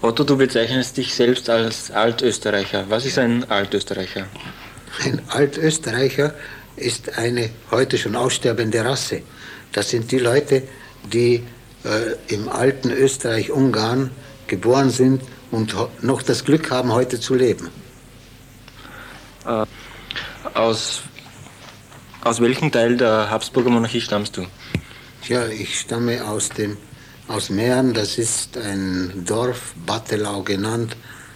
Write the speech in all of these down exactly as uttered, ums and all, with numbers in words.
Otto, du bezeichnest dich selbst als Altösterreicher. Was ist ein Altösterreicher? Ein Altösterreicher ist eine heute schon aussterbende Rasse. Das sind die Leute, die äh, im alten Österreich-Ungarn geboren sind und noch das Glück haben, heute zu leben. Äh, aus, aus welchem Teil der Habsburger Monarchie stammst du? Ja, ich stamme aus dem aus Mähren, das ist ein Dorf, Battelau genannt,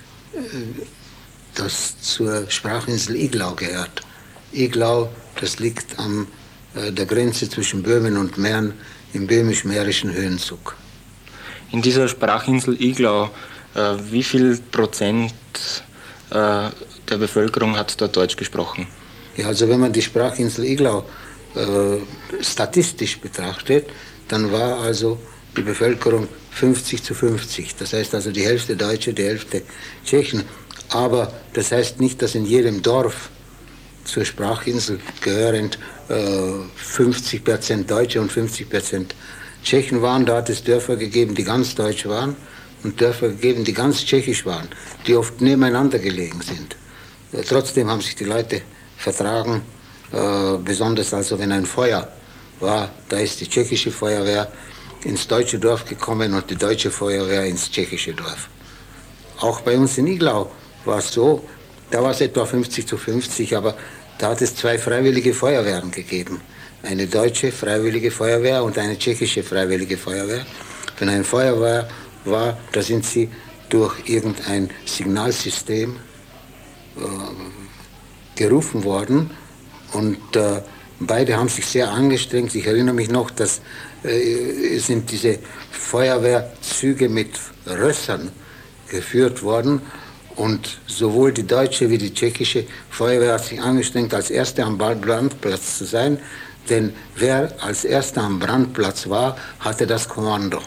das zur Sprachinsel Iglau gehört. Iglau, das liegt an äh, der Grenze zwischen Böhmen und Mähren im böhmisch-mährischen Höhenzug. In dieser Sprachinsel Iglau, äh, wie viel Prozent äh, der Bevölkerung hat dort Deutsch gesprochen? Ja, also wenn man die Sprachinsel Iglau äh, statistisch betrachtet, dann war also die Bevölkerung fünfzig zu fünfzig. Das heißt also die Hälfte Deutsche, die Hälfte Tschechen. Aber das heißt nicht, dass in jedem Dorf zur Sprachinsel gehörend äh, fünfzig Prozent Deutsche und fünfzig Prozent Tschechen waren. Da hat es Dörfer gegeben, die ganz deutsch waren und Dörfer gegeben, die ganz tschechisch waren, die oft nebeneinander gelegen sind. Äh, trotzdem haben sich die Leute vertragen, äh, besonders also wenn ein Feuer war, da ist die tschechische Feuerwehr ins deutsche Dorf gekommen und die deutsche Feuerwehr ins tschechische Dorf. Auch bei uns in Iglau war es so, da war es etwa fünfzig zu fünfzig, aber da hat es zwei freiwillige Feuerwehren gegeben. Eine deutsche freiwillige Feuerwehr und eine tschechische freiwillige Feuerwehr. Wenn ein Feuerwehr war, da sind sie durch irgendein Signalsystem äh, gerufen worden und äh, beide haben sich sehr angestrengt. Ich erinnere mich noch, dass äh, sind diese Feuerwehrzüge mit Rössern geführt worden und sowohl die deutsche wie die tschechische Feuerwehr hat sich angestrengt, als Erste am Brandplatz zu sein, denn wer als Erster am Brandplatz war, hatte das Kommando.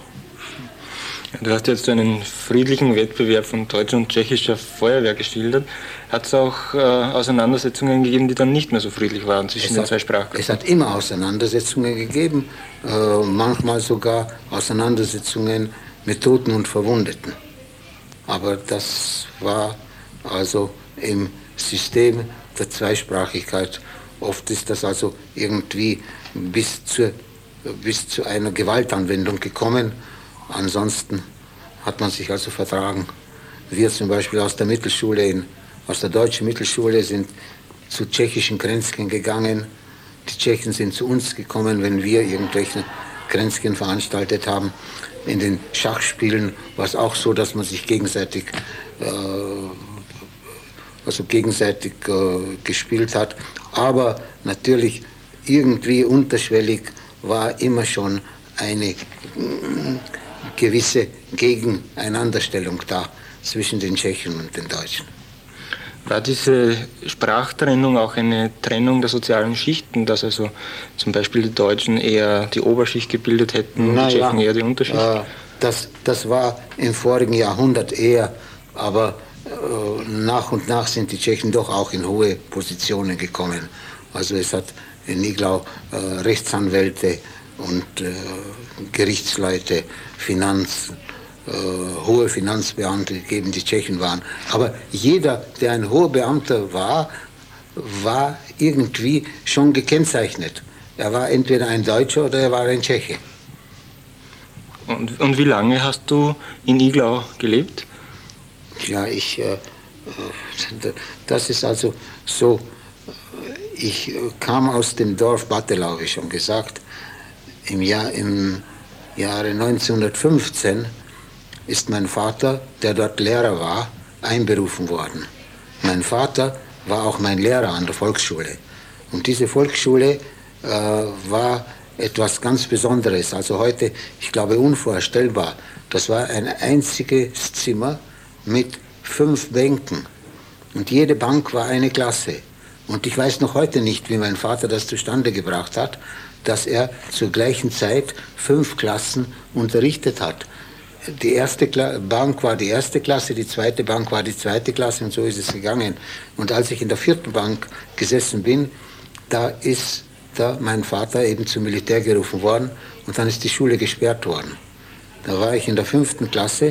Du hast jetzt einen friedlichen Wettbewerb von deutscher und tschechischer Feuerwehr geschildert. Hat es auch äh, Auseinandersetzungen gegeben, die dann nicht mehr so friedlich waren zwischen es den hat, zwei Sprachen? Es hat immer Auseinandersetzungen gegeben, äh, manchmal sogar Auseinandersetzungen mit Toten und Verwundeten. Aber das war also im System der Zweisprachigkeit. Oft ist das also irgendwie bis, zur, bis zu einer Gewaltanwendung gekommen. Ansonsten hat man sich also vertragen. Wir zum Beispiel aus der Mittelschule, in, aus der deutschen Mittelschule sind zu tschechischen Kränzchen gegangen. Die Tschechen sind zu uns gekommen, wenn wir irgendwelche Kränzchen veranstaltet haben. In den Schachspielen war es auch so, dass man sich gegenseitig, äh, also gegenseitig äh, gespielt hat. Aber natürlich irgendwie unterschwellig war immer schon eine äh, gewisse Gegeneinanderstellung da zwischen den Tschechen und den Deutschen. War diese Sprachtrennung auch eine Trennung der sozialen Schichten, dass also zum Beispiel die Deutschen eher die Oberschicht gebildet hätten und Na die Tschechen ja, eher die Unterschicht? Äh, das, das war im vorigen Jahrhundert eher, aber äh, nach und nach sind die Tschechen doch auch in hohe Positionen gekommen. Also es hat in Iglau äh, Rechtsanwälte und äh, Gerichtsleute, Finanz, äh, hohe Finanzbeamte gegeben, die Tschechen waren. Aber jeder, der ein hoher Beamter war, war irgendwie schon gekennzeichnet. Er war entweder ein Deutscher oder er war ein Tscheche. Und, und wie lange hast du in Iglau gelebt? Ja, ich, äh, das ist also so, ich kam aus dem Dorf Battelau, wie schon gesagt. Im, Jahr, im Jahre neunzehnhundertfünfzehn ist mein Vater, der dort Lehrer war, einberufen worden. Mein Vater war auch mein Lehrer an der Volksschule. Und diese Volksschule äh, war etwas ganz Besonderes. Also heute, ich glaube, unvorstellbar. Das war ein einziges Zimmer mit fünf Bänken. Und jede Bank war eine Klasse. Und ich weiß noch heute nicht, wie mein Vater das zustande gebracht hat, dass er zur gleichen Zeit fünf Klassen unterrichtet hat. Die erste Kla- Bank war die erste Klasse, die zweite Bank war die zweite Klasse und so ist es gegangen. Und als ich in der vierten Bank gesessen bin, da ist da mein Vater eben zum Militär gerufen worden und dann ist die Schule gesperrt worden. Da war ich in der fünften Klasse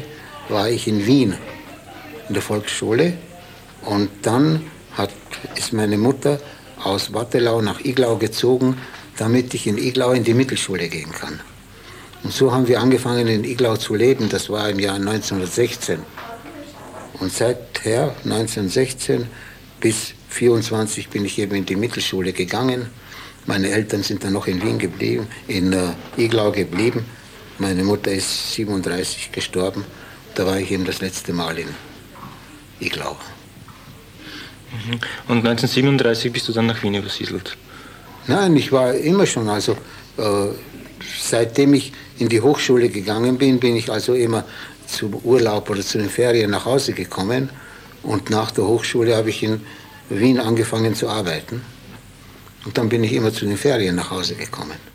war ich in Wien in der Volksschule und dann hat, ist meine Mutter aus Wattelau nach Iglau gezogen, damit ich in Iglau in die Mittelschule gehen kann. Und so haben wir angefangen in Iglau zu leben, das war im Jahr neunzehnhundertsechzehn. Und seither, neunzehnhundertsechzehn bis vierundzwanzig, bin ich eben in die Mittelschule gegangen. Meine Eltern sind dann noch in Wien geblieben, in äh, Iglau geblieben. Meine Mutter ist siebenunddreißig gestorben. Da war ich eben das letzte Mal in Iglau. Und neunzehnhundertsiebenunddreißig bist du dann nach Wien übersiedelt? Nein, ich war immer schon, also äh, seitdem ich in die Hochschule gegangen bin, bin ich also immer zum Urlaub oder zu den Ferien nach Hause gekommen. Und nach der Hochschule habe ich in Wien angefangen zu arbeiten. Und dann bin ich immer zu den Ferien nach Hause gekommen.